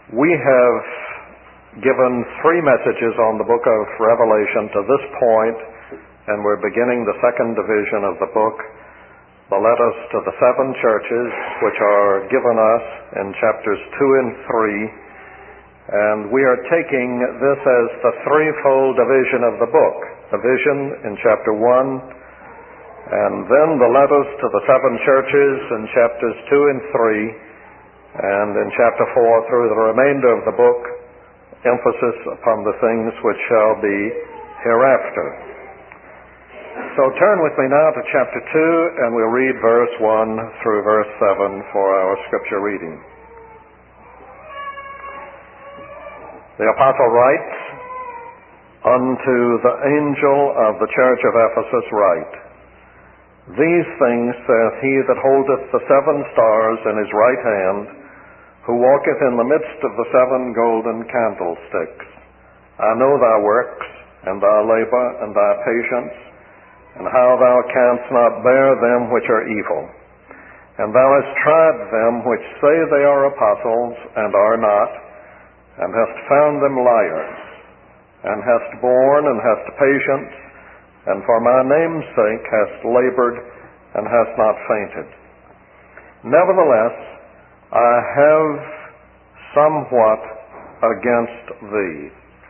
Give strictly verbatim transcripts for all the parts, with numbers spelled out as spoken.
We have given three messages on the book of Revelation to this point, and we're beginning the second division of the book, the letters to the seven churches, which are given us in chapters two and three. And we are taking this as the threefold division of the book. The vision in chapter one, and then the letters to the seven churches in chapters two and three, and in chapter four through the remainder of the book, emphasis upon the things which shall be hereafter. So turn with me now to chapter two, and we'll read verse one through verse seven for our scripture reading. The apostle writes, "Unto the angel of the church of Ephesus write, These things saith he that holdeth the seven stars in his right hand, who walketh in the midst of the seven golden candlesticks. I know thy works, and thy labor, and thy patience, and how thou canst not bear them which are evil. And thou hast tried them which say they are apostles, and are not, and hast found them liars, and hast borne, and hast patience, and for my name's sake hast labored, and hast not fainted. Nevertheless, I have somewhat against thee."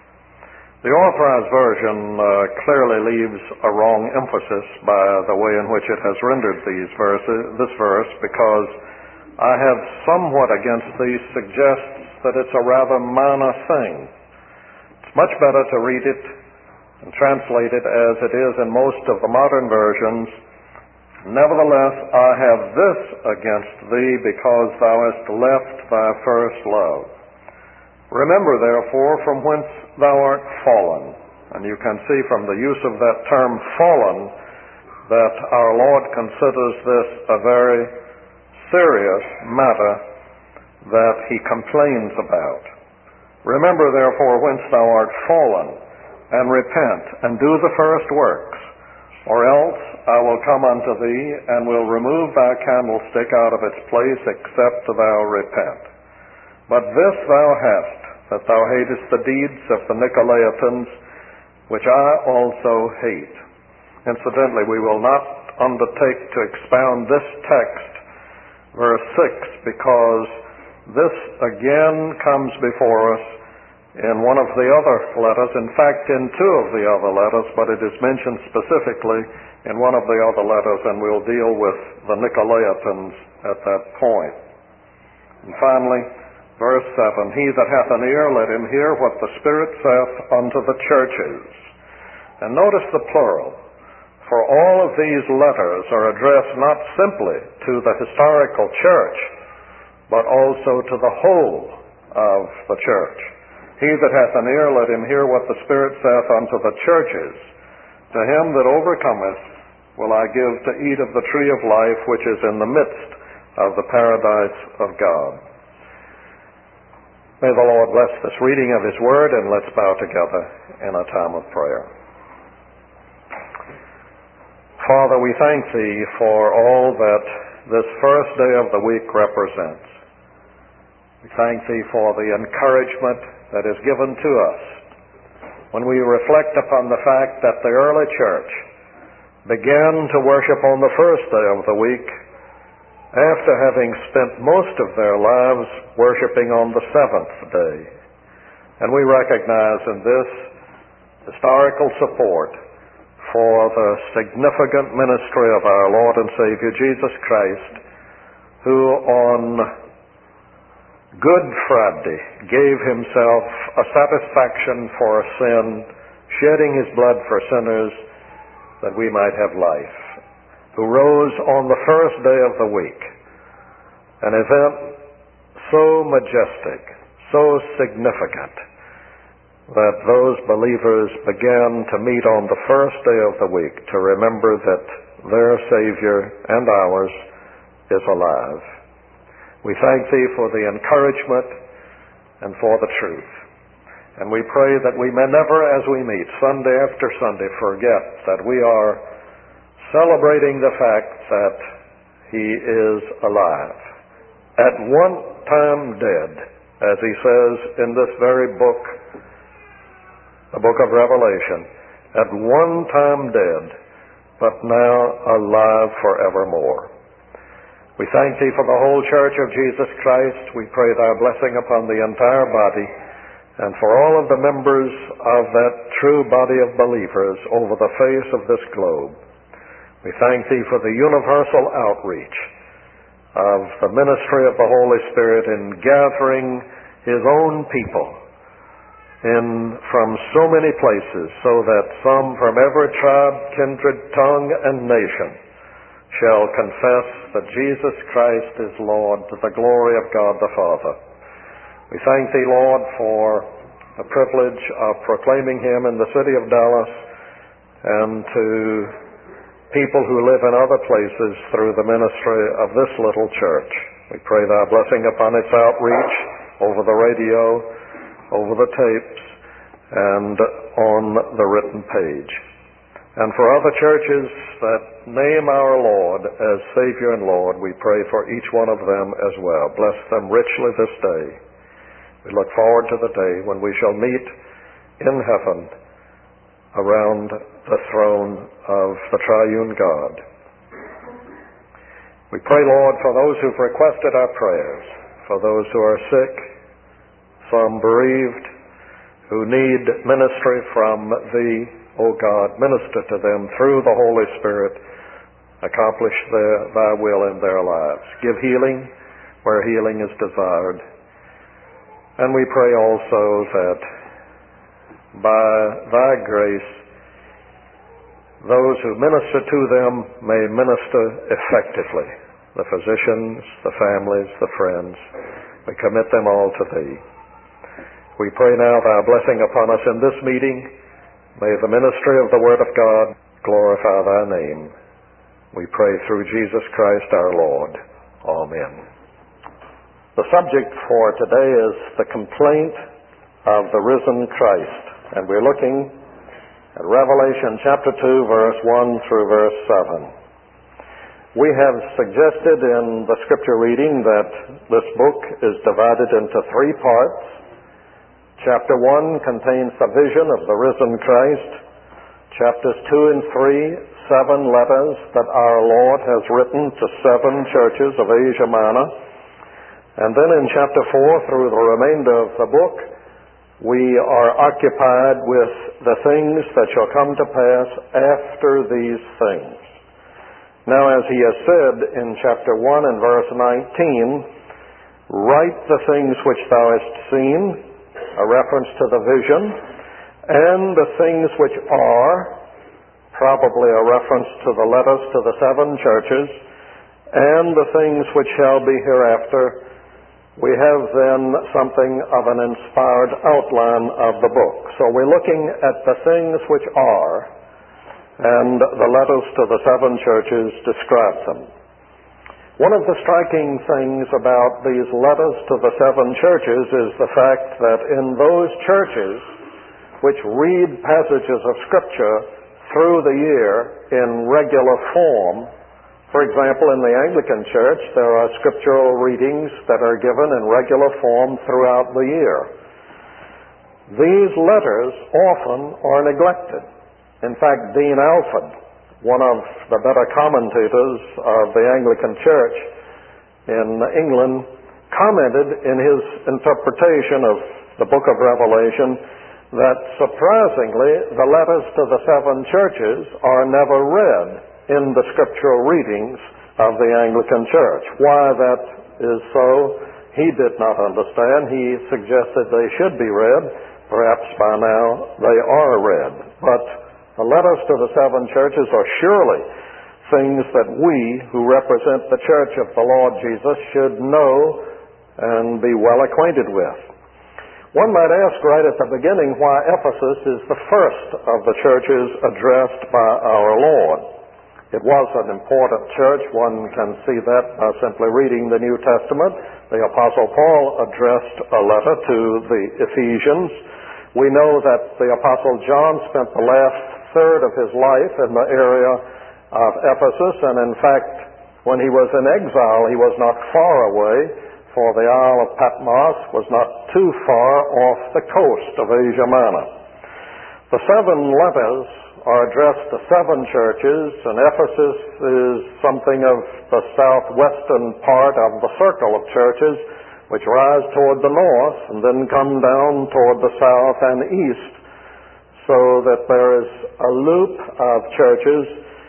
The Authorized Version uh, clearly leaves a wrong emphasis by the way in which it has rendered these verses, this verse, because "I have somewhat against thee" suggests that it's a rather minor thing. It's much better to read it and translate it as it is in most of the modern versions. "Nevertheless, I have this against thee, because thou hast left thy first love. Remember, therefore, from whence thou art fallen." And you can see from the use of that term fallen that our Lord considers this a very serious matter that he complains about. "Remember, therefore, whence thou art fallen, and repent, and do the first works, or else I will come unto thee, and will remove thy candlestick out of its place, except thou repent. But this thou hast, that thou hatest the deeds of the Nicolaitans, which I also hate." Incidentally, we will not undertake to expound this text, verse six, because this again comes before us in one of the other letters, in fact in two of the other letters, but it is mentioned specifically in one of the other letters, and we'll deal with the Nicolaitans at that point. And finally, verse seven, "He that hath an ear, let him hear what the Spirit saith unto the churches." And notice the plural, for all of these letters are addressed not simply to the historical church, but also to the whole of the church. "He that hath an ear, let him hear what the Spirit saith unto the churches. To him that overcometh will I give to eat of the tree of life, which is in the midst of the paradise of God." May the Lord bless this reading of his word, and let's bow together in a time of prayer. Father, we thank thee for all that this first day of the week represents. We thank thee for the encouragement that is given to us when we reflect upon the fact that the early church began to worship on the first day of the week, after having spent most of their lives worshiping on the seventh day. And we recognize in this historical support for the significant ministry of our Lord and Savior Jesus Christ, who on Good Friday gave himself a satisfaction for sin, shedding his blood for sinners that we might have life, who rose on the first day of the week, an event so majestic, so significant, that those believers began to meet on the first day of the week to remember that their Savior and ours is alive. We thank thee for the encouragement and for the truth. And we pray that we may never, as we meet Sunday after Sunday, forget that we are celebrating the fact that he is alive. At one time dead, as he says in this very book, the book of Revelation, at one time dead, but now alive forevermore. We thank thee for the whole church of Jesus Christ. We pray thy blessing upon the entire body and for all of the members of that true body of believers over the face of this globe. We thank thee for the universal outreach of the ministry of the Holy Spirit in gathering his own people in from so many places, so that some from every tribe, kindred, tongue, and nation shall confess that Jesus Christ is Lord, to the glory of God the Father. We thank thee, Lord, for the privilege of proclaiming him in the city of Dallas and to people who live in other places through the ministry of this little church. We pray thy blessing upon its outreach over the radio, over the tapes, and on the written page. And for other churches that name our Lord as Savior and Lord, we pray for each one of them as well. Bless them richly this day. We look forward to the day when we shall meet in heaven around the throne of the triune God. We pray, Lord, for those who've requested our prayers, for those who are sick, some bereaved, who need ministry from thee, O God. Minister to them through the Holy Spirit. Accomplish their, thy will in their lives. Give healing where healing is desired. And we pray also that by thy grace, those who minister to them may minister effectively. The physicians, the families, the friends, we commit them all to thee. We pray now thy blessing upon us in this meeting. May the ministry of the Word of God glorify thy name. We pray through Jesus Christ our Lord. Amen. The subject for today is the complaint of the risen Christ. And we're looking at Revelation chapter two, verse one through verse seven. We have suggested in the scripture reading that this book is divided into three parts. Chapter one contains the vision of the risen Christ. Chapters two and three, seven letters that our Lord has written to seven churches of Asia Minor. And then in chapter four, through the remainder of the book, we are occupied with the things that shall come to pass after these things. Now, as he has said in chapter one and verse nineteen, write the things which thou hast seen, a reference to the vision, and the things which are, probably a reference to the letters to the seven churches, and the things which shall be hereafter. We have then something of an inspired outline of the book. So we're looking at the things which are, and the letters to the seven churches describe them. One of the striking things about these letters to the seven churches is the fact that in those churches which read passages of Scripture through the year in regular form, for example, in the Anglican Church, there are scriptural readings that are given in regular form throughout the year. These letters often are neglected. In fact, Dean Alford, one of the better commentators of the Anglican Church in England, commented in his interpretation of the book of Revelation that surprisingly the letters to the seven churches are never read in the scriptural readings of the Anglican Church. Why that is so, he did not understand. He suggested they should be read. Perhaps by now they are read. But the letters to the seven churches are surely things that we, who represent the church of the Lord Jesus, should know and be well acquainted with. One might ask right at the beginning why Ephesus is the first of the churches addressed by our Lord. It was an important church. One can see that by simply reading the New Testament. The Apostle Paul addressed a letter to the Ephesians. We know that the Apostle John spent the last third of his life in the area of Ephesus, and in fact, when he was in exile, he was not far away for the Isle of Patmos was not too far off the coast of Asia Minor. The seven letters are addressed to seven churches, and Ephesus is something of the southwestern part of the circle of churches which rise toward the north and then come down toward the south and east, so that there is a loop of churches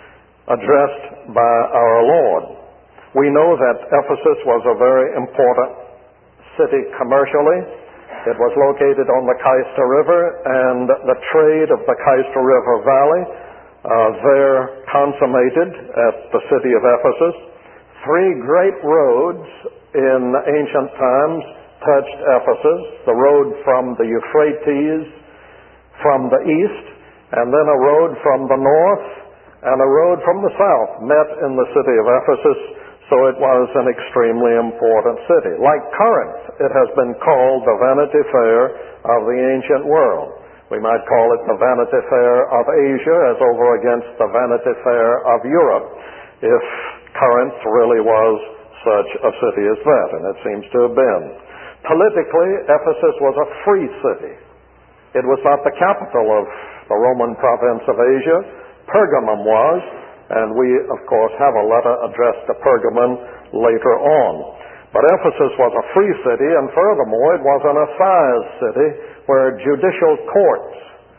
addressed by our Lord. We know that Ephesus was a very important city commercially. It was located on the Cayster River, and the trade of the Cayster River Valley uh, there consummated at the city of Ephesus. Three great roads in ancient times touched Ephesus: the road from the Euphrates from the east, and then a road from the north, and a road from the south met in the city of Ephesus. So it was an extremely important city. Like Corinth, it has been called the Vanity Fair of the ancient world. We might call it the Vanity Fair of Asia as over against the Vanity Fair of Europe, if Corinth really was such a city as that, and it seems to have been. Politically, Ephesus was a free city. It was not the capital of the Roman province of Asia. Pergamum was, and we, of course, have a letter addressed to Pergamon later on. But Ephesus was a free city, and furthermore, it was an assize city where judicial courts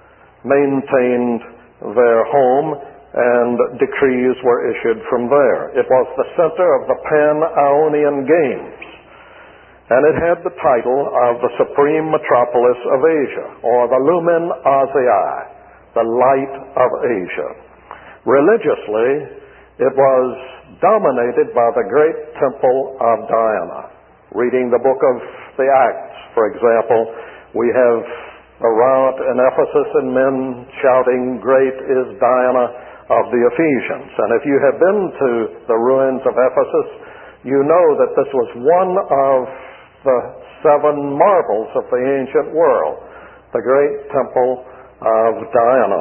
maintained their home and decrees were issued from there. It was the center of the Pan-Ionian Games, and it had the title of the Supreme Metropolis of Asia, or the Lumen Asiae, the Light of Asia. Religiously, it was dominated by the great temple of Diana. Reading the book of the Acts, for example, we have a riot in Ephesus and men shouting, "Great is Diana of the Ephesians." And if you have been to the ruins of Ephesus, you know that this was one of the seven marvels of the ancient world, the great temple of Diana.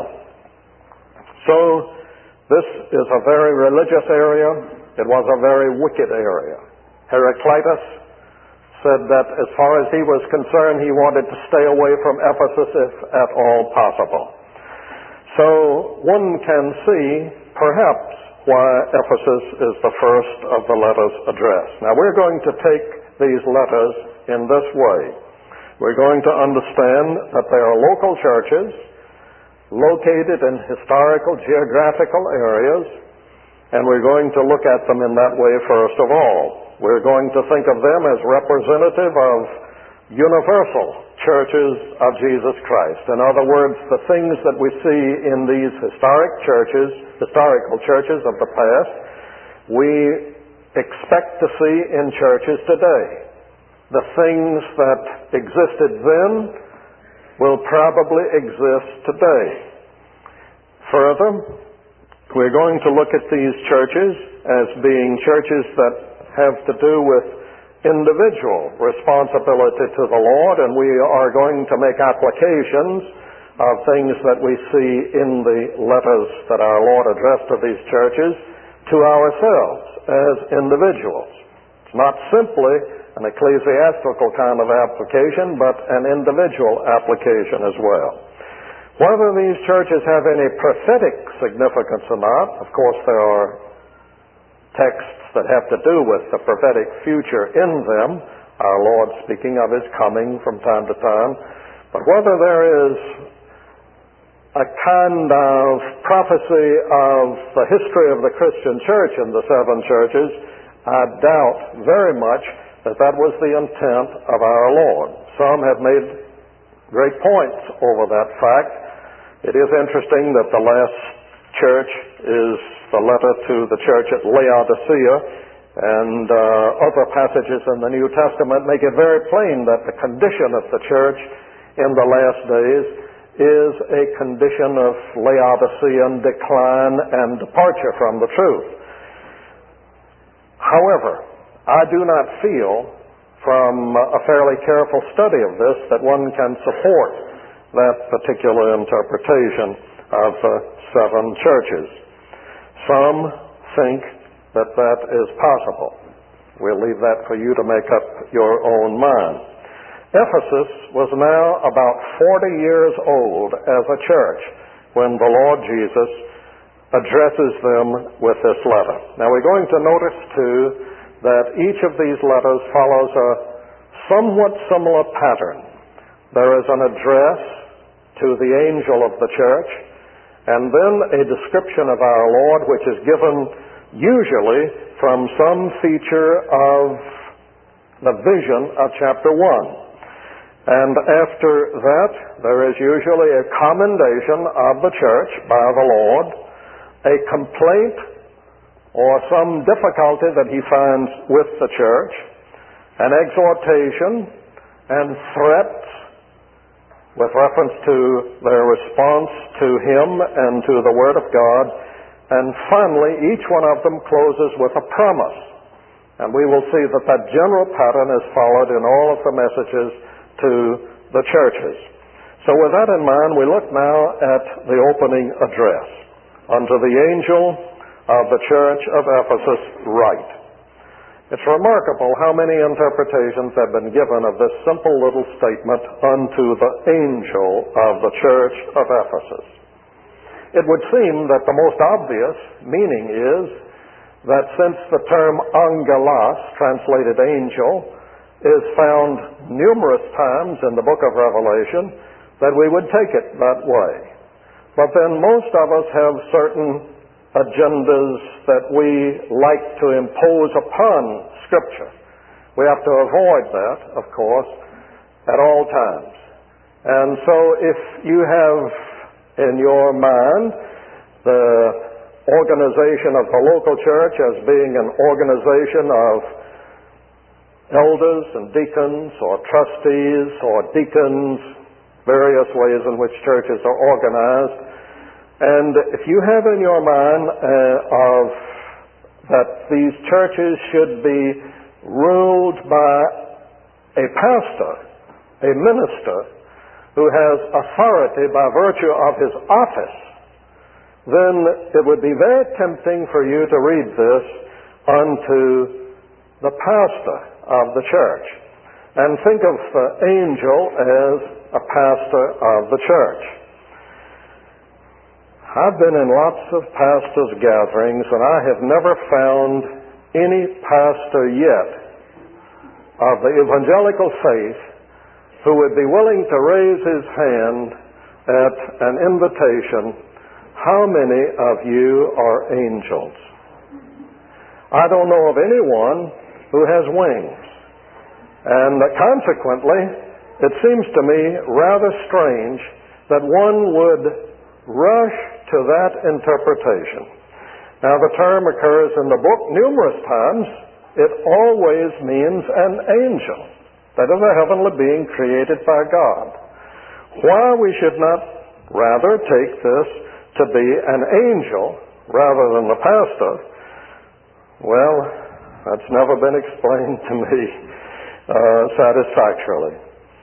So, this is a very religious area. It was a very wicked area. Heraclitus said that as far as he was concerned, he wanted to stay away from Ephesus if at all possible. So one can see, perhaps, why Ephesus is the first of the letters addressed. Now we're going to take these letters in this way. We're going to understand that they are local churches located in historical, geographical areas, and we're going to look at them in that way first of all. We're going to think of them as representative of universal churches of Jesus Christ. In other words, the things that we see in these historic churches, historical churches of the past, we expect to see in churches today. The things that existed then will probably exist today. Further, we're going to look at these churches as being churches that have to do with individual responsibility to the Lord, and we are going to make applications of things that we see in the letters that our Lord addressed to these churches to ourselves as individuals. It's not simply an ecclesiastical kind of application, but an individual application as well. Whether these churches have any prophetic significance or not, of course there are texts that have to do with the prophetic future in them, our Lord speaking of His coming from time to time, but whether there is a kind of prophecy of the history of the Christian church in the seven churches, I doubt very much that that was the intent of our Lord. Some have made great points over that fact. It is interesting that the last church is the letter to the church at Laodicea, and uh, other passages in the New Testament make it very plain that the condition of the church in the last days is a condition of Laodicean decline and departure from the truth. However, I do not feel from a fairly careful study of this that one can support that particular interpretation of the seven churches. Some think that that is possible. We'll leave that for you to make up your own mind. Ephesus was now about forty years old as a church when the Lord Jesus addresses them with this letter. Now we're going to notice too that each of these letters follows a somewhat similar pattern. There is an address to the angel of the church, and then a description of our Lord, which is given usually from some feature of the vision of chapter one. And after that, there is usually a commendation of the church by the Lord, a complaint or some difficulty that he finds with the church, an exhortation and threats with reference to their response to him and to the Word of God. And finally, each one of them closes with a promise. And we will see that that general pattern is followed in all of the messages to the churches. So with that in mind, we look now at the opening address. Unto the angel of the church of Ephesus write. It's remarkable how many interpretations have been given of this simple little statement, unto the angel of the church of Ephesus. It would seem that the most obvious meaning is that since the term angelos, translated angel, is found numerous times in the book of Revelation, that we would take it that way. But then most of us have certain agendas that we like to impose upon Scripture. We have to avoid that, of course, at all times. And so if you have in your mind the organization of the local church as being an organization of elders and deacons or trustees or deacons, various ways in which churches are organized, and if you have in your mind uh, of that these churches should be ruled by a pastor, a minister, who has authority by virtue of his office, then it would be very tempting for you to read this unto the pastor of the church and think of the angel as a pastor of the church. I've been in lots of pastors' gatherings, and I have never found any pastor yet of the evangelical faith who would be willing to raise his hand at an invitation, how many of you are angels? I don't know of anyone who has wings. And consequently, it seems to me rather strange that one would rush to that interpretation. Now, the term occurs in the book numerous times. It always means an angel, that is, a heavenly being created by God. Why we should not rather take this to be an angel rather than the pastor, well, that's never been explained to me uh, satisfactorily.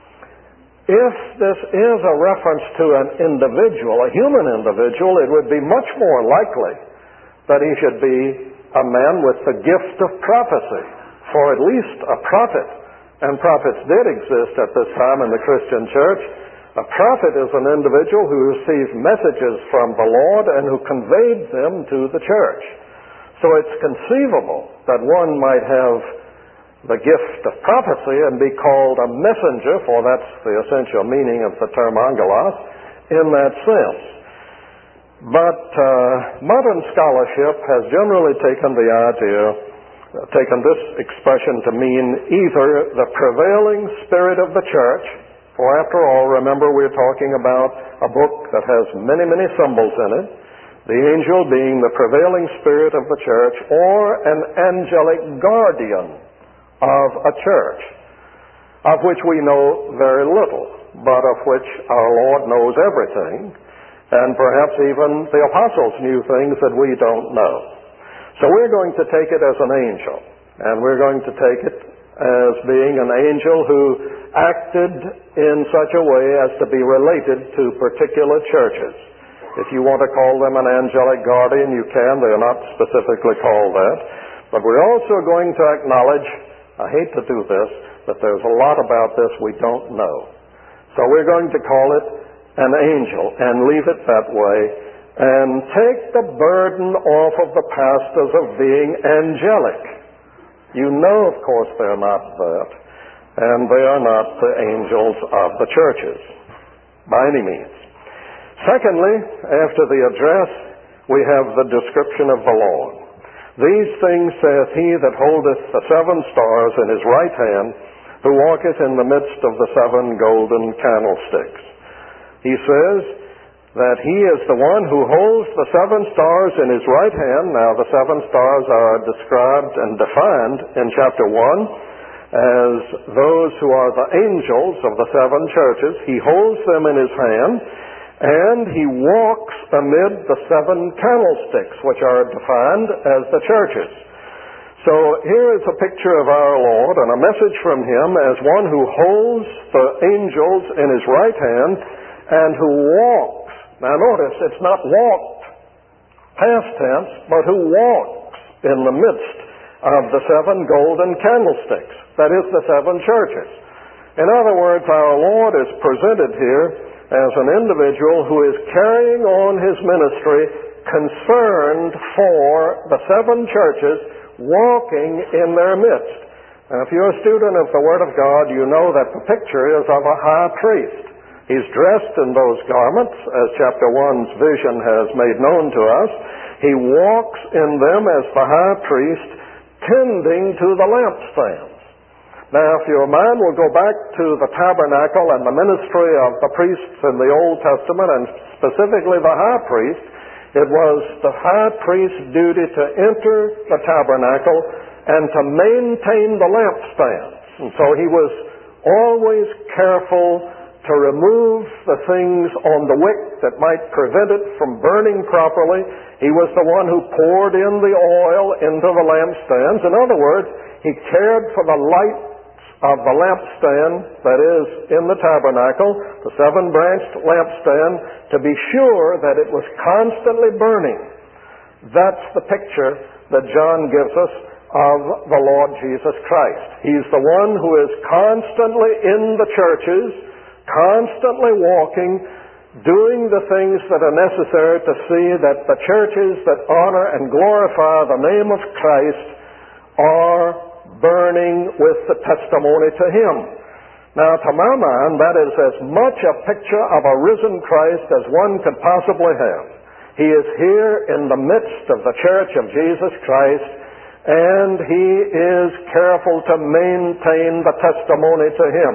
If this is a reference to an individual, a human individual, it would be much more likely that he should be a man with the gift of prophecy, for at least a prophet, and prophets did exist at this time in the Christian church. A prophet is an individual who received messages from the Lord and who conveyed them to the church. So it's conceivable that one might have the gift of prophecy and be called a messenger, for that's the essential meaning of the term angelos, in that sense. But uh, modern scholarship has generally taken the idea, uh, taken this expression to mean either the prevailing spirit of the church, for after all, remember we're talking about a book that has many, many symbols in it, the angel being the prevailing spirit of the church, or an angelic guardian of a church, of which we know very little, but of which our Lord knows everything, and perhaps even the apostles knew things that we don't know. So we're going to take it as an angel, and we're going to take it as being an angel who acted in such a way as to be related to particular churches. If you want to call them an angelic guardian, you can. They are not specifically called that. But we're also going to acknowledge, I hate to do this, but there's a lot about this we don't know. So we're going to call it an angel and leave it that way and take the burden off of the pastors of being angelic. You know, of course, they're not that, and they are not the angels of the churches by any means. Secondly, after the address, we have the description of the Lord. These things saith he that holdeth the seven stars in his right hand, who walketh in the midst of the seven golden candlesticks. He says that he is the one who holds the seven stars in his right hand. Now, the seven stars are described and defined in chapter one as those who are the angels of the seven churches. He holds them in his hand, and he walks amid the seven candlesticks, which are defined as the churches. So here is a picture of our Lord and a message from him as one who holds the angels in his right hand and who walks. Now notice, it's not walked, past tense, but who walks in the midst of the seven golden candlesticks. That is, the seven churches. In other words, our Lord is presented here as an individual who is carrying on his ministry concerned for the seven churches, walking in their midst. Now, if you're a student of the Word of God, you know that the picture is of a high priest. He's dressed in those garments, as chapter one's vision has made known to us. He walks in them as the high priest, tending to the lampstands. Now, if your mind will go back to the tabernacle and the ministry of the priests in the Old Testament, and specifically the high priest, it was the high priest's duty to enter the tabernacle and to maintain the lampstands. And so he was always careful to remove the things on the wick that might prevent it from burning properly. He was the one who poured in the oil into the lampstands. In other words, he cared for the light of the lampstand, that is, in the tabernacle, the seven-branched lampstand, to be sure that it was constantly burning. That's the picture that John gives us of the Lord Jesus Christ. He's the one who is constantly in the churches, constantly walking, doing the things that are necessary to see that the churches that honor and glorify the name of Christ are burning with the testimony to him. Now, to my mind, that is as much a picture of a risen Christ as one could possibly have. He is here in the midst of the church of Jesus Christ, and he is careful to maintain the testimony to him.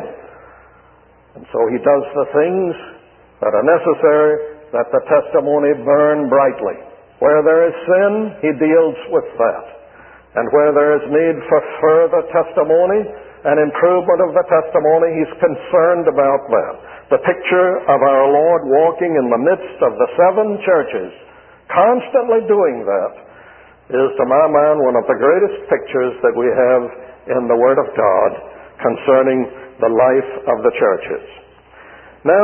And so he does the things that are necessary that the testimony burn brightly. Where there is sin, he deals with that. And where there is need for further testimony and improvement of the testimony, he's concerned about that. The picture of our Lord walking in the midst of the seven churches, constantly doing that, is to my mind one of the greatest pictures that we have in the Word of God concerning the life of the churches. Now,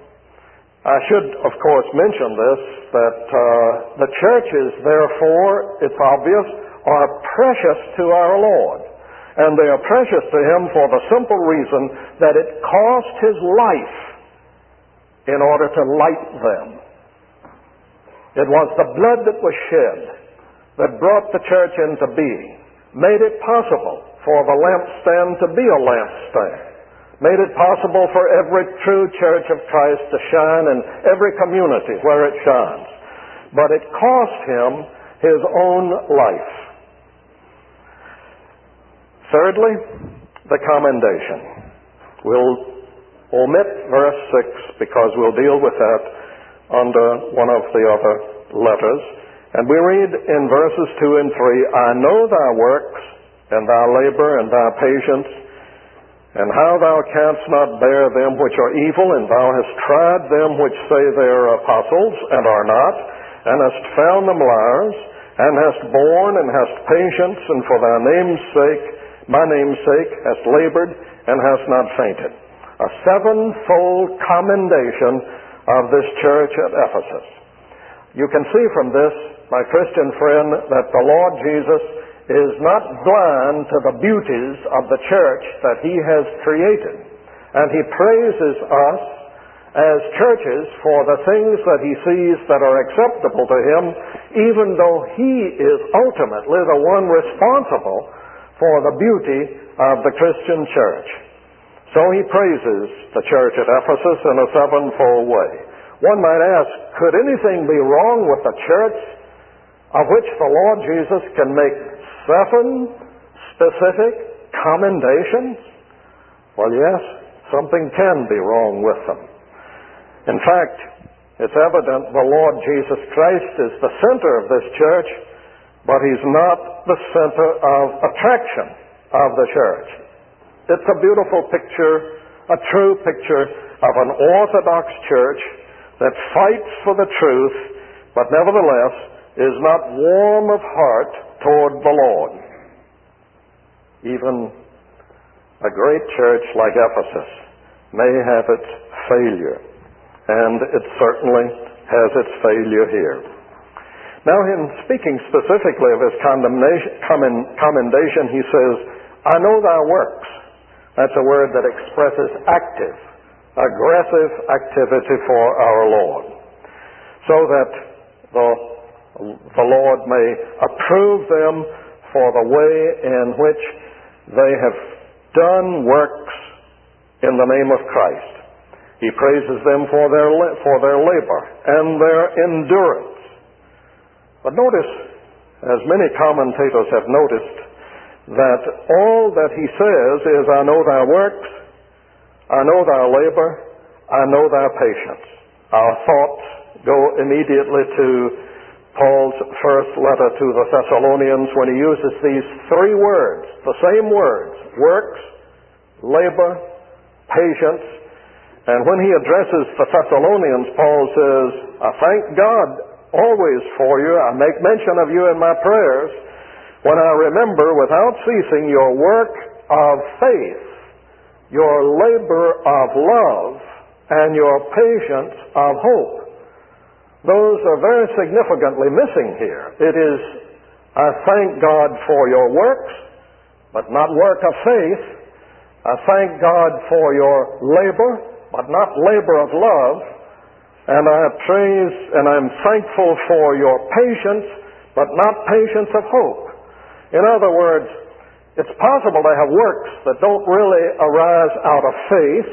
I should, of course, mention this, that uh, the churches, therefore, it's obvious, are precious to our Lord. And they are precious to him for the simple reason that it cost his life in order to light them. It was the blood that was shed that brought the church into being, made it possible for the lampstand to be a lampstand, made it possible for every true church of Christ to shine in every community where it shines. But it cost him his own life. Thirdly, the commendation. We'll omit verse six because we'll deal with that under one of the other letters. And we read in verses two and three, I know thy works, and thy labor, and thy patience, and how thou canst not bear them which are evil, and thou hast tried them which say they are apostles, and are not, and hast found them liars, and hast borne, and hast patience, and for thy name's sake, my name's sake, hast labored, and hast not fainted. A sevenfold commendation of this church at Ephesus. You can see from this, my Christian friend, that the Lord Jesus is not blind to the beauties of the church that he has created. And he praises us as churches for the things that he sees that are acceptable to him, even though he is ultimately the one responsible for the beauty of the Christian church. So he praises the church at Ephesus in a sevenfold way. One might ask, could anything be wrong with the church of which the Lord Jesus can make seven specific commendations? Well, yes, something can be wrong with them. In fact, it's evident the Lord Jesus Christ is the center of this church, but he's not the center of attraction of the church. It's a beautiful picture, a true picture of an orthodox church that fights for the truth, but nevertheless is not warm of heart toward the Lord. Even a great church like Ephesus may have its failure, and it certainly has its failure here. Now, in speaking specifically of his commendation, he says, I know thy works. That's a word that expresses active, aggressive activity for our Lord, so that the, the Lord may approve them for the way in which they have done works in the name of Christ. He praises them for their, for their labor and their endurance. But notice, as many commentators have noticed, that all that he says is, I know thy works, I know thy labor, I know thy patience. Our thoughts go immediately to Paul's first letter to the Thessalonians when he uses these three words, the same words, works, labor, patience. And when he addresses the Thessalonians, Paul says, I thank God always for you. I make mention of you in my prayers when I remember without ceasing your work of faith, your labor of love, and your patience of hope. Those are very significantly missing here. It is, I thank God for your works, but not work of faith. I thank God for your labor, but not labor of love. And I praise and I'm thankful for your patience, but not patience of hope. In other words, it's possible to have works that don't really arise out of faith,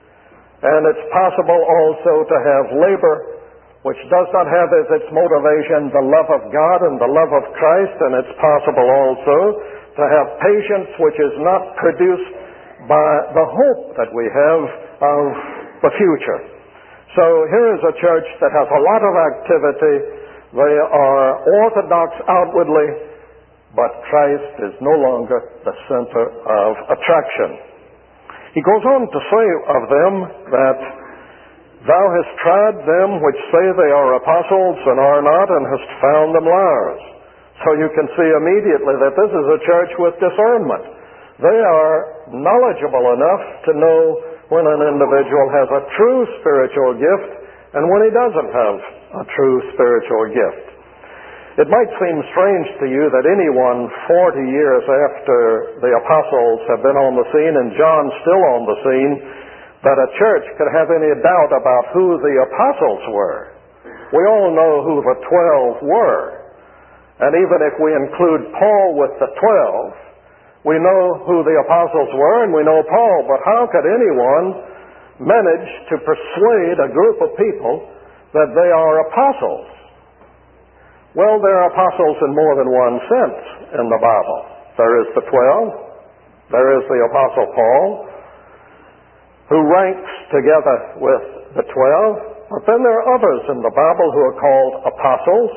and it's possible also to have labor which does not have as its motivation the love of God and the love of Christ, and it's possible also to have patience which is not produced by the hope that we have of the future. So here is a church that has a lot of activity. They are orthodox outwardly, but Christ is no longer the center of attraction. He goes on to say of them that thou hast tried them which say they are apostles and are not, and hast found them liars. So you can see immediately that this is a church with discernment. They are knowledgeable enough to know when an individual has a true spiritual gift and when he doesn't have a true spiritual gift. It might seem strange to you that anyone forty years after the apostles have been on the scene and John's still on the scene, that a church could have any doubt about who the apostles were. We all know who the twelve were. And even if we include Paul with the twelve, we know who the apostles were and we know Paul. But how could anyone manage to persuade a group of people that they are apostles? Well, there are apostles in more than one sense in the Bible. There is the twelve. There is the Apostle Paul, who ranks together with the twelve. But then there are others in the Bible who are called apostles.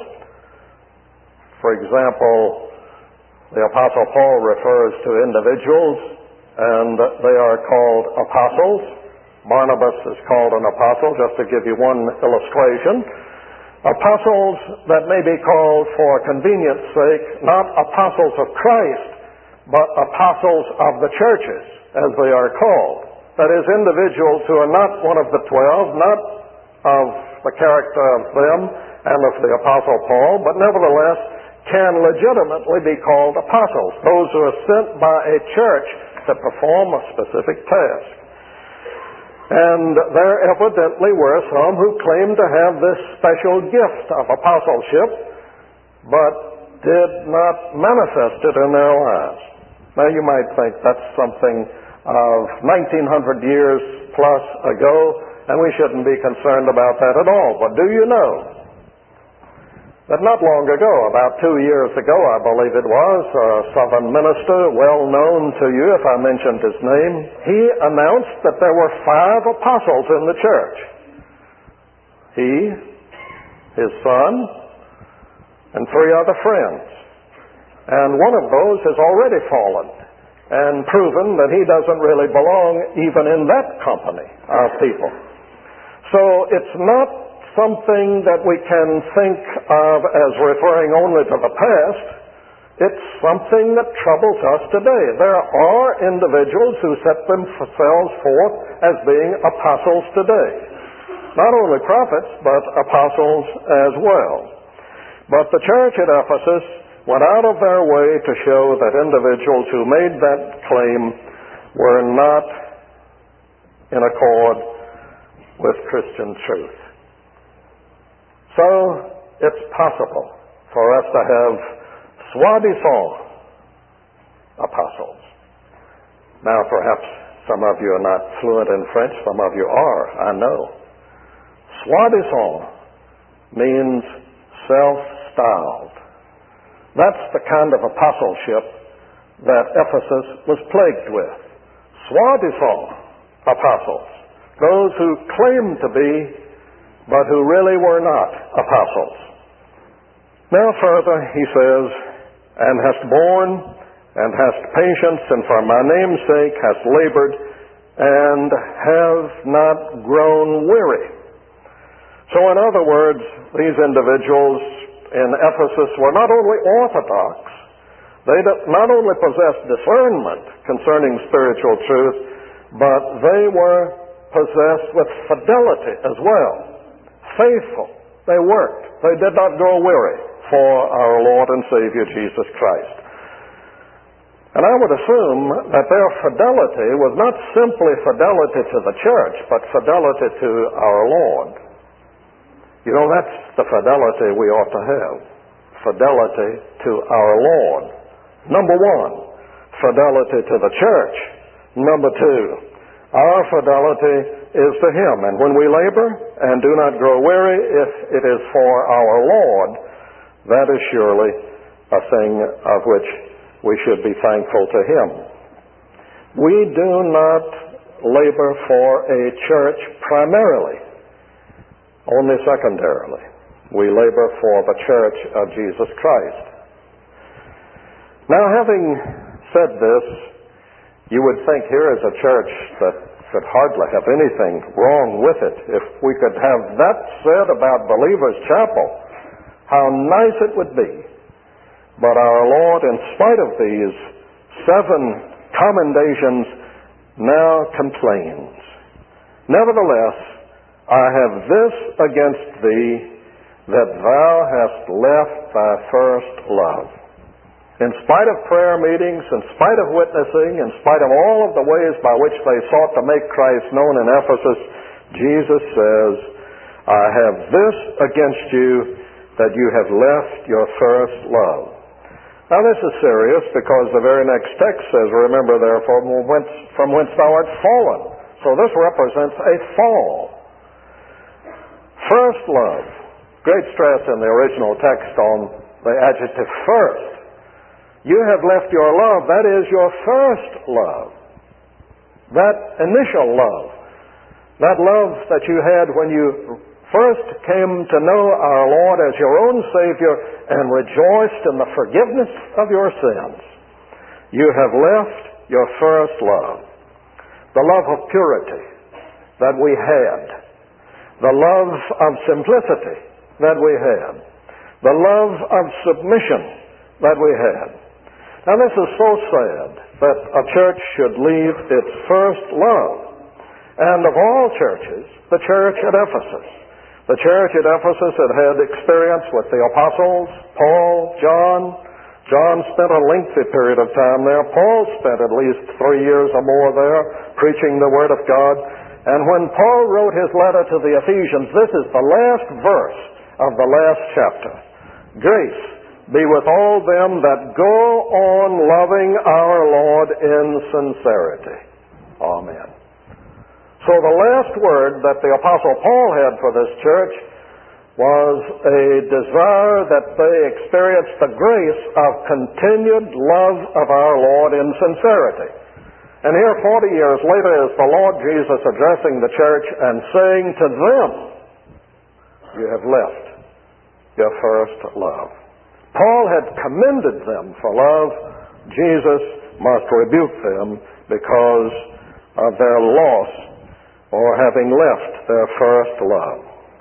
For example, the Apostle Paul refers to individuals, and they are called apostles. Barnabas is called an apostle, just to give you one illustration. Apostles that may be called for convenience sake, not apostles of Christ, but apostles of the churches, as they are called. That is, individuals who are not one of the twelve, not of the character of them and of the Apostle Paul, but nevertheless can legitimately be called apostles, those who are sent by a church to perform a specific task. And there evidently were some who claimed to have this special gift of apostleship, but did not manifest it in their lives. Now you might think that's something of nineteen hundred years plus ago, and we shouldn't be concerned about that at all. But do you know that not long ago, about two years ago, I believe it was, a Southern minister, well known to you if I mentioned his name, he announced that there were five apostles in the church. He, his son, and three other friends. And one of those has already fallen and proven that he doesn't really belong even in that company of people. So it's not something that we can think of as referring only to the past. It's something that troubles us today. There are individuals who set themselves forth as being apostles today. Not only prophets, but apostles as well. But the church at Ephesus went out of their way to show that individuals who made that claim were not in accord with Christian truth. So it's possible for us to have soi-disant apostles. Now perhaps some of you are not fluent in French, some of you are, I know. Soi-disant means self-styled. That's the kind of apostleship that Ephesus was plagued with. Soi-disant apostles, those who claimed to be but who really were not apostles. Now further, he says, and hast borne, and hast patience, and for my name's sake hast labored, and have not grown weary. So in other words, these individuals in Ephesus were not only orthodox, they not only possessed discernment concerning spiritual truth, but they were possessed with fidelity as well. Faithful. They worked. They did not grow weary for our Lord and Savior Jesus Christ. And I would assume that their fidelity was not simply fidelity to the church, but fidelity to our Lord. You know, that's the fidelity we ought to have. Fidelity to our Lord. Number one, fidelity to the church. Number two, our fidelity is to Him. And when we labor and do not grow weary, if it is for our Lord, that is surely a thing of which we should be thankful to Him. We do not labor for a church primarily, only secondarily. We labor for the church of Jesus Christ. Now, having said this, you would think here is a church that could hardly have anything wrong with it. If we could have that said about Believers Chapel, how nice it would be. But our Lord, in spite of these seven commendations, now complains. Nevertheless, I have this against thee, that thou hast left thy first love. In spite of prayer meetings, in spite of witnessing, in spite of all of the ways by which they sought to make Christ known in Ephesus, Jesus says, I have this against you, that you have left your first love. Now this is serious because the very next text says, remember therefore from whence, from whence thou art fallen. So this represents a fall. First love. Great stress in the original text on the adjective first. You have left your love. That is your first love. That initial love. That love that you had when you first came to know our Lord as your own Savior and rejoiced in the forgiveness of your sins. You have left your first love. The love of purity that we had. The love of simplicity that we had. The love of submission that we had. Now this is so sad that a church should leave its first love. And of all churches, the church at Ephesus The church at Ephesus had had experience with the apostles, Paul, John. John spent a lengthy period of time there. Paul spent at least three years or more there preaching the Word of God. And when Paul wrote his letter to the Ephesians, this is the last verse of the last chapter. Grace be with all them that go on loving our Lord in sincerity. Amen. So the last word that the Apostle Paul had for this church was a desire that they experience the grace of continued love of our Lord in sincerity. And here, forty years later, is the Lord Jesus addressing the church and saying to them, you have left your first love. Paul had commended them for love. Jesus must rebuke them because of their loss or having left their first love.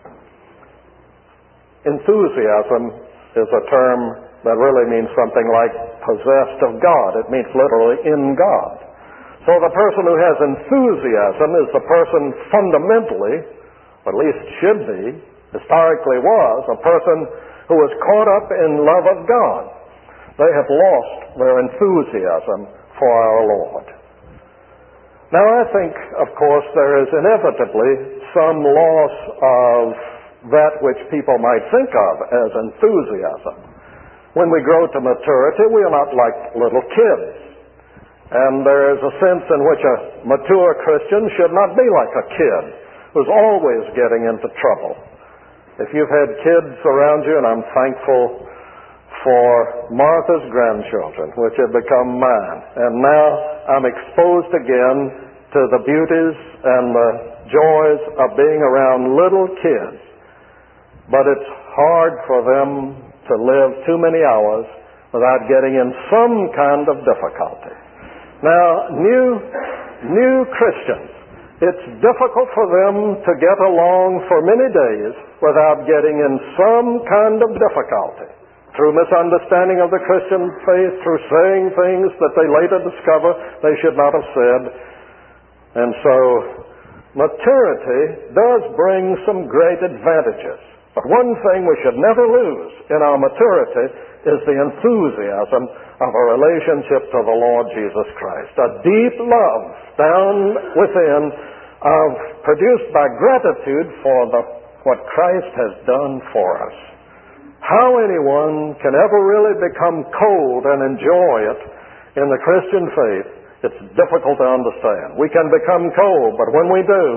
Enthusiasm is a term that really means something like possessed of God. It means literally in God. So the person who has enthusiasm is the person fundamentally, or at least should be, historically was, a person who was caught up in love of God. They have lost their enthusiasm for our Lord. Now I think, of course, there is inevitably some loss of that which people might think of as enthusiasm. When we grow to maturity, we are not like little kids. And there is a sense in which a mature Christian should not be like a kid who's always getting into trouble. If you've had kids around you, and I'm thankful for Martha's grandchildren, which have become mine, and now I'm exposed again to the beauties and the joys of being around little kids. But it's hard for them to live too many hours without getting in some kind of difficulty. Now, new, new Christians, it's difficult for them to get along for many days without getting in some kind of difficulty. Through misunderstanding of the Christian faith, through saying things that they later discover they should not have said. And so, maturity does bring some great advantages. But one thing we should never lose in our maturity is the enthusiasm of a relationship to the Lord Jesus Christ. A deep love down within, of, produced by gratitude for the, what Christ has done for us. How anyone can ever really become cold and enjoy it in the Christian faith, it's difficult to understand. We can become cold, but when we do,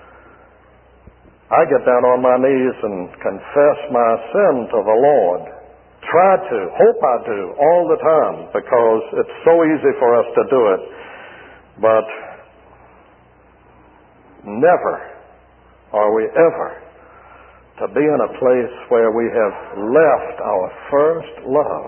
I get down on my knees and confess my sin to the Lord. Try to, hope I do, all the time, because it's so easy for us to do it. But never are we ever to be in a place where we have left our first love.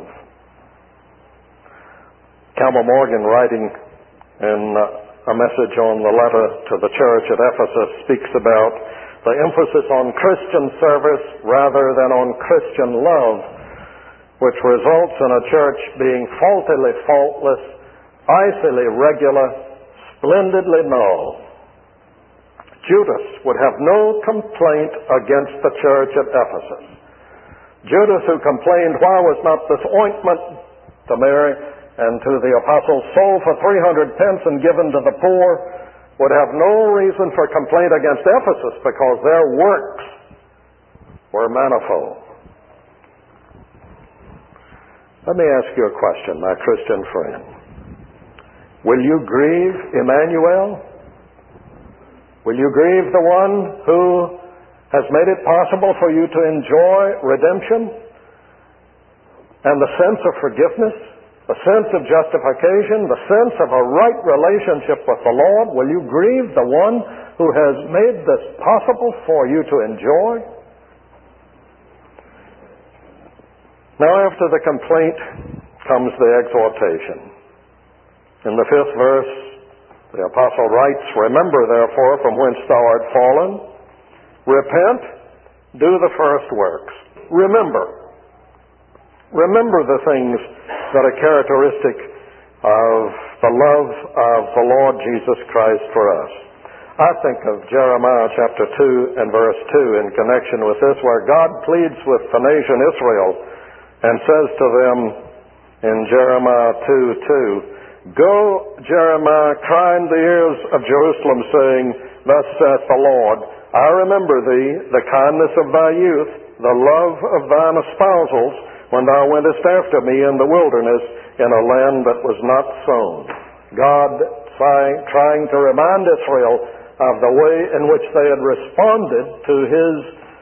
Campbell Morgan, writing in a message on the letter to the church at Ephesus, speaks about the emphasis on Christian service rather than on Christian love, which results in a church being faultily faultless, icily regular, splendidly null. Judas would have no complaint against the church at Ephesus. Judas, who complained, why was not this ointment to Mary and to the apostles sold for three hundred pence and given to the poor, would have no reason for complaint against Ephesus because their works were manifold. Let me ask you a question, my Christian friend. Will you grieve Emmanuel? Will you grieve the one who has made it possible for you to enjoy redemption and the sense of forgiveness, the sense of justification, the sense of a right relationship with the Lord? Will you grieve the one who has made this possible for you to enjoy? Now, after the complaint comes the exhortation. In the fifth verse, the apostle writes, "Remember, therefore, from whence thou art fallen. Repent, do the first works." Remember. Remember the things that are characteristic of the love of the Lord Jesus Christ for us. I think of Jeremiah chapter two and verse two in connection with this, where God pleads with the nation Israel and says to them in Jeremiah two two, "Go, Jeremiah, cry in the ears of Jerusalem, saying, Thus saith the Lord, I remember thee, the kindness of thy youth, the love of thine espousals, when thou wentest after me in the wilderness, in a land that was not sown." God trying, trying to remind Israel of the way in which they had responded to His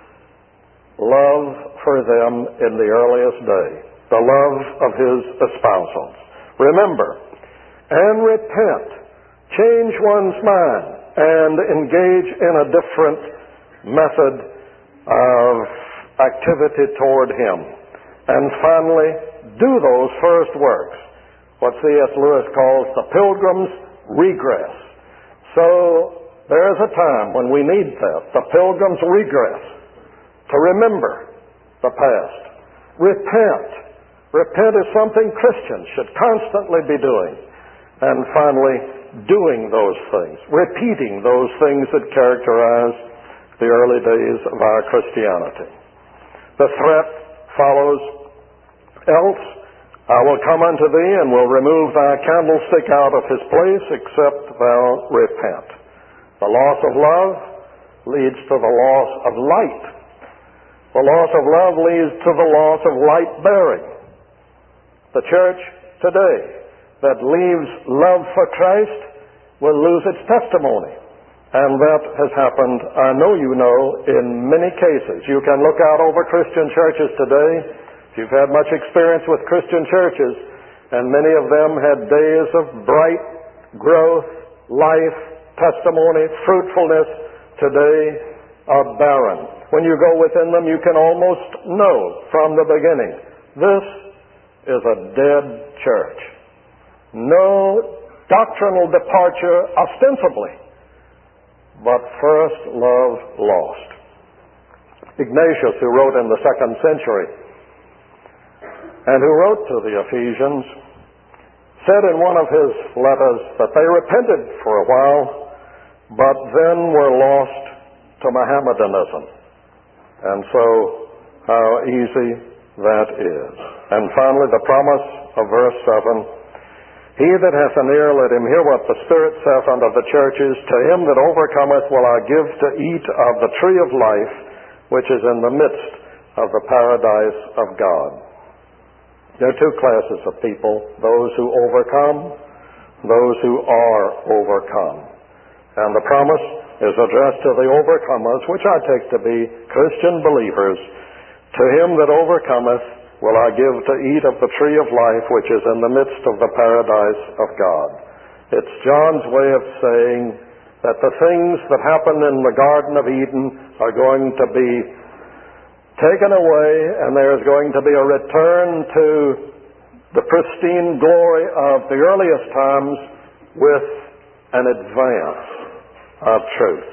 love for them in the earliest day, the love of His espousals. Remember and repent, change one's mind, and engage in a different method of activity toward Him. And finally, do those first works, what C S Lewis calls the pilgrim's regress. So there is a time when we need that, the pilgrim's regress, to remember the past. Repent. Repent is something Christians should constantly be doing. And finally, doing those things, repeating those things that characterize the early days of our Christianity. The threat follows, "Else I will come unto thee, and will remove thy candlestick out of his place, except thou repent." The loss of love leads to the loss of light. The loss of love leads to the loss of light bearing. The church today that leaves love for Christ will lose its testimony. And that has happened, I know you know, in many cases. You can look out over Christian churches today. If you've had much experience with Christian churches, and many of them had days of bright growth, life, testimony, fruitfulness, today are barren. When you go within them, you can almost know from the beginning, this is a dead church. No doctrinal departure ostensibly, but first love lost. Ignatius, who wrote in the second century, and who wrote to the Ephesians, said in one of his letters that they repented for a while, but then were lost to Mohammedanism. And so, how easy that is. And finally, the promise of verse seven, "He that hath an ear, let him hear what the Spirit saith unto the churches. To him that overcometh will I give to eat of the tree of life, which is in the midst of the paradise of God." There are two classes of people, those who overcome, those who are overcome. And the promise is addressed to the overcomers, which I take to be Christian believers. "To him that overcometh will I give to eat of the tree of life, which is in the midst of the paradise of God." It's John's way of saying that the things that happened in the Garden of Eden are going to be taken away, and there's going to be a return to the pristine glory of the earliest times with an advance of truth.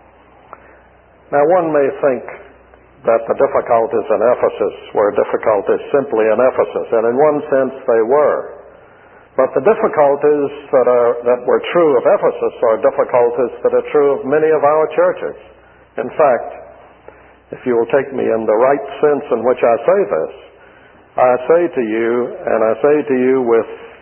Now, one may think that the difficulties in Ephesus were difficulties simply in Ephesus, and in one sense they were. But the difficulties that are that were true of Ephesus are difficulties that are true of many of our churches. In fact, if you will take me in the right sense in which I say this, I say to you, and I say to you with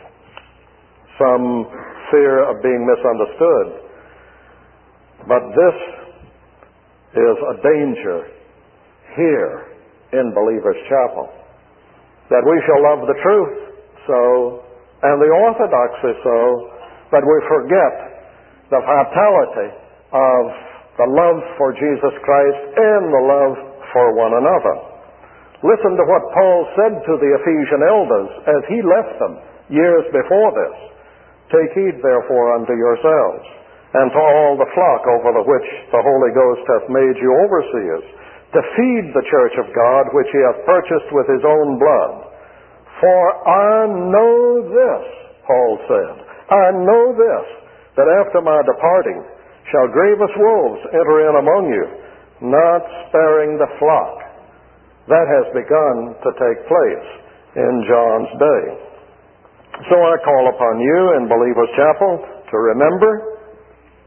some fear of being misunderstood, but this is a danger here in Believers Chapel, that we shall love the truth so, and the orthodoxy so, that we forget the vitality of the love for Jesus Christ and the love for one another. Listen to what Paul said to the Ephesian elders as he left them years before this. "Take heed therefore unto yourselves, and to all the flock over the which the Holy Ghost hath made you overseers, to feed the church of God, which he hath purchased with his own blood. For I know this," Paul said, "I know this, that after my departing shall grievous wolves enter in among you, not sparing the flock." That has begun to take place in John's day. So I call upon you in Believers Chapel to remember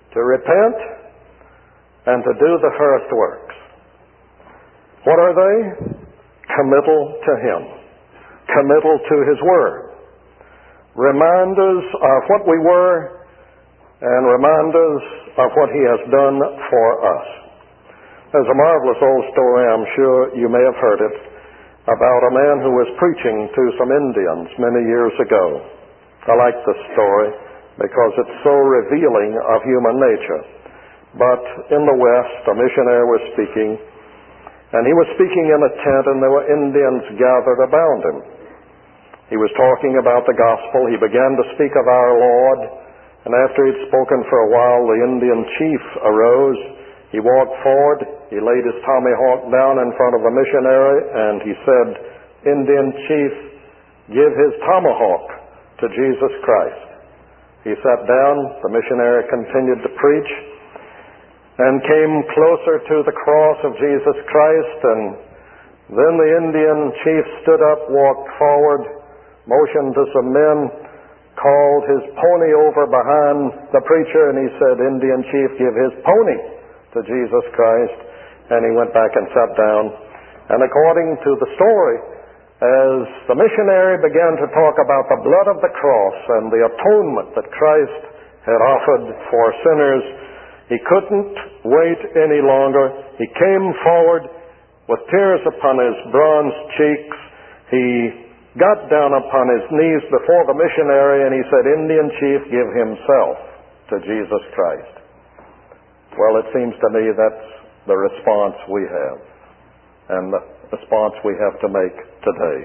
to repent, and to do the first works. What are they? Committal to Him. Committal to His Word. Reminders of what we were, and reminders of what He has done for us. There's a marvelous old story, I'm sure you may have heard it, about a man who was preaching to some Indians many years ago. I like this story because it's so revealing of human nature. But in the West, a missionary was speaking, and he was speaking in a tent, and there were Indians gathered about him. He was talking about the gospel. He began to speak of our Lord, and after he'd spoken for a while, the Indian chief arose. He walked forward. He laid his tomahawk down in front of the missionary, and he said, "Indian chief, give his tomahawk to Jesus Christ." He sat down. The missionary continued to preach and came closer to the cross of Jesus Christ, and then the Indian chief stood up, walked forward, motioned to some men, called his pony over behind the preacher, and he said, "Indian chief, give his pony to Jesus Christ." And he went back and sat down. And according to the story, as the missionary began to talk about the blood of the cross and the atonement that Christ had offered for sinners, he couldn't wait any longer. He came forward with tears upon his bronzed cheeks. He got down upon his knees before the missionary, and he said, "Indian chief, give himself to Jesus Christ." Well, it seems to me that's the response we have, and the response we have to make today.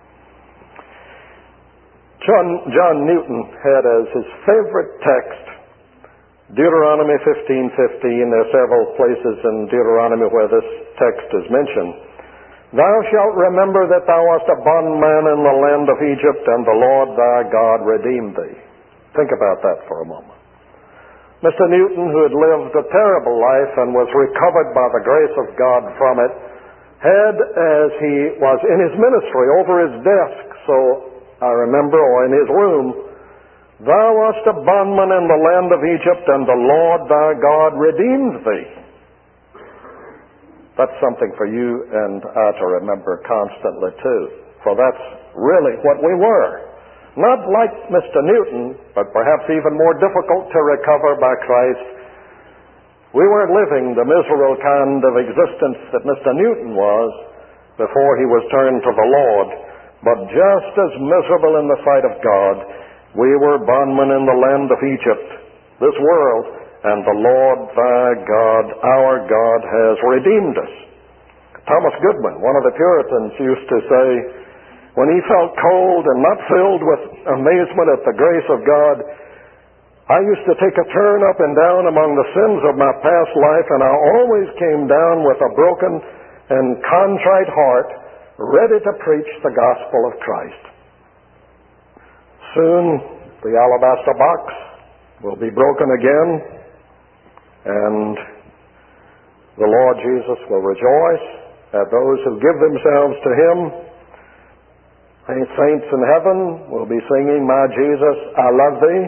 John, John Newton had as his favorite text Deuteronomy fifteen fifteen. There are several places in Deuteronomy where this text is mentioned. "Thou shalt remember that thou wast a bondman in the land of Egypt, and the Lord thy God redeemed thee." Think about that for a moment. Mister Newton, who had lived a terrible life and was recovered by the grace of God from it, had, as he was in his ministry, over his desk, so I remember, or in his room, "Thou wast a bondman in the land of Egypt, and the Lord thy God redeemed thee." That's something for you and I to remember constantly too, for that's really what we were. Not like Mister Newton, but perhaps even more difficult to recover by Christ. We weren't living the miserable kind of existence that Mister Newton was before he was turned to the Lord, but just as miserable in the sight of God. We were bondmen in the land of Egypt, this world, and the Lord thy God, our God, has redeemed us. Thomas Goodwin, one of the Puritans, used to say, when he felt cold and not filled with amazement at the grace of God, "I used to take a turn up and down among the sins of my past life, and I always came down with a broken and contrite heart, ready to preach the gospel of Christ." Soon the alabaster box will be broken again, and the Lord Jesus will rejoice at those who give themselves to Him. And saints in heaven will be singing, "My Jesus, I love Thee."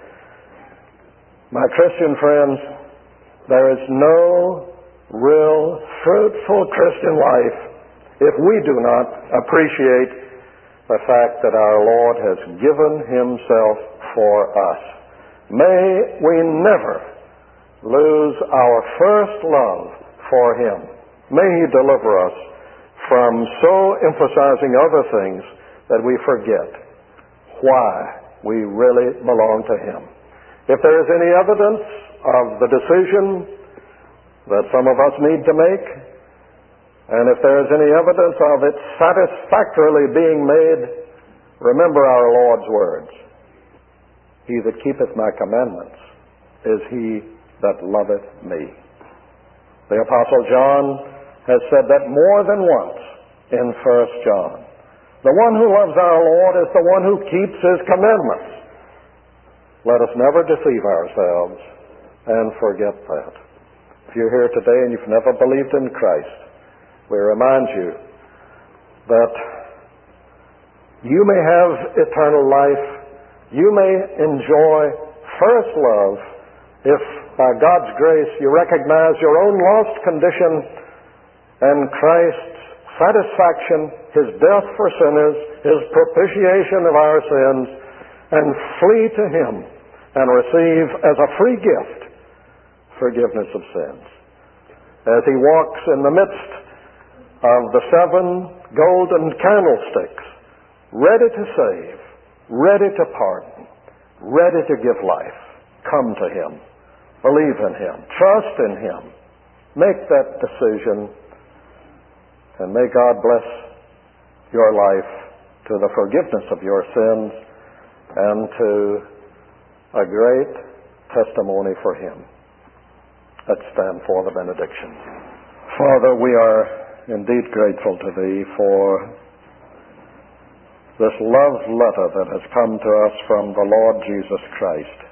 My Christian friends, there is no real fruitful Christian life if we do not appreciate the fact that our Lord has given Himself for us. May we never lose our first love for Him. May He deliver us from so emphasizing other things that we forget why we really belong to Him. If there is any evidence of the decision that some of us need to make, and if there is any evidence of it satisfactorily being made, remember our Lord's words. "He that keepeth my commandments is he that loveth me." The Apostle John has said that more than once in First John. The one who loves our Lord is the one who keeps His commandments. Let us never deceive ourselves and forget that. If you're here today and you've never believed in Christ, we remind you that you may have eternal life, you may enjoy first love, If by God's grace you recognize your own lost condition and Christ's satisfaction, His death for sinners, His propitiation of our sins, and flee to Him and receive as a free gift forgiveness of sins. As He walks in the midst of the seven golden candlesticks, ready to save, ready to pardon, ready to give life, come to Him. Believe in Him. Trust in Him. Make that decision, and may God bless your life to the forgiveness of your sins and to a great testimony for Him. Let's stand for the benediction. Father, we are indeed grateful to Thee for this love letter that has come to us from the Lord Jesus Christ,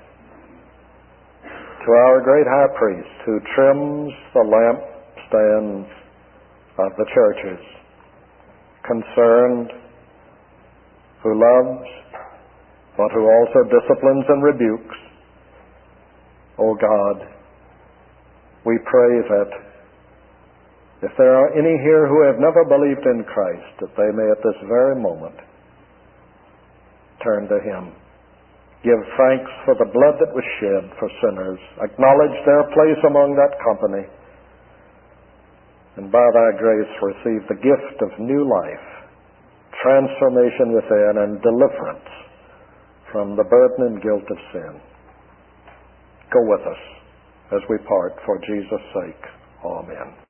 to our great high priest who trims the lampstands of the churches, concerned, who loves, but who also disciplines and rebukes. O God, we pray that if there are any here who have never believed in Christ, that they may at this very moment turn to Him. Give thanks for the blood that was shed for sinners. Acknowledge their place among that company. And by Thy grace receive the gift of new life, transformation within, and deliverance from the burden and guilt of sin. Go with us as we part for Jesus' sake. Amen.